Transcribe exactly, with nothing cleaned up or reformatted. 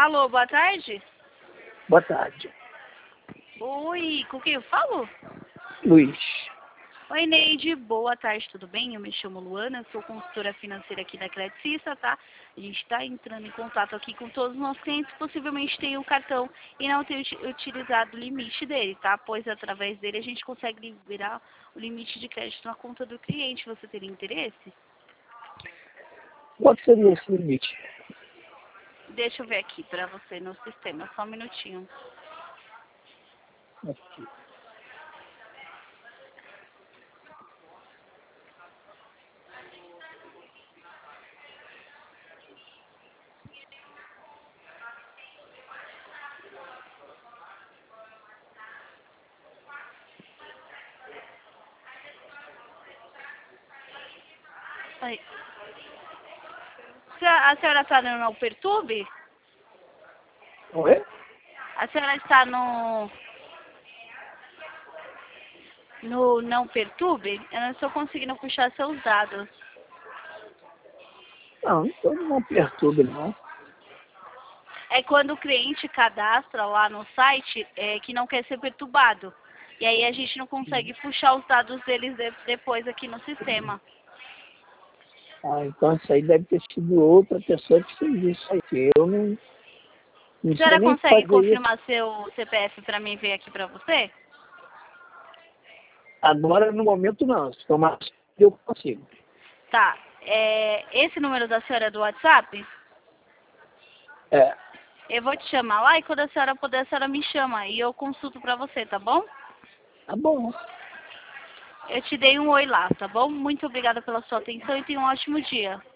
Alô, boa tarde. Boa tarde. Oi, com quem eu falo? Luiz. Oi, Neide. Boa tarde, tudo bem? Eu me chamo Luana, sou consultora financeira aqui da Credicista, tá? A gente está entrando em contato aqui com todos os nossos clientes, possivelmente tem um cartão e não tem uti- utilizado o limite dele, tá? Pois através dele a gente consegue liberar o limite de crédito na conta do cliente. Você teria interesse? Quanto seria esse limite? Deixa eu ver aqui para você no sistema, só um minutinho. Aqui. Oi. Se A a senhora está no Não Perturbe? Oi? A senhora está no... No Não Perturbe? Eu não estou conseguindo puxar seus dados. Não, então não perturbe não. É quando o cliente cadastra lá no site é, que não quer ser perturbado. E aí a gente não consegue puxar os dados deles de- depois aqui no sistema. Ah, então isso aí deve ter sido outra pessoa que fez isso aí. que Eu não, A não sei senhora nem consegue fazer isso. confirmar seu C P F para mim ver aqui para você? Agora, no momento, não. Se tomar, eu consigo. Tá. É, esse número da senhora é do WhatsApp? É, Eu vou te chamar lá e quando a senhora puder, a senhora me chama e eu consulto para você, tá bom? tá bom. Eu te dei um oi lá, tá bom? Muito obrigada pela sua atenção e tenha um ótimo dia.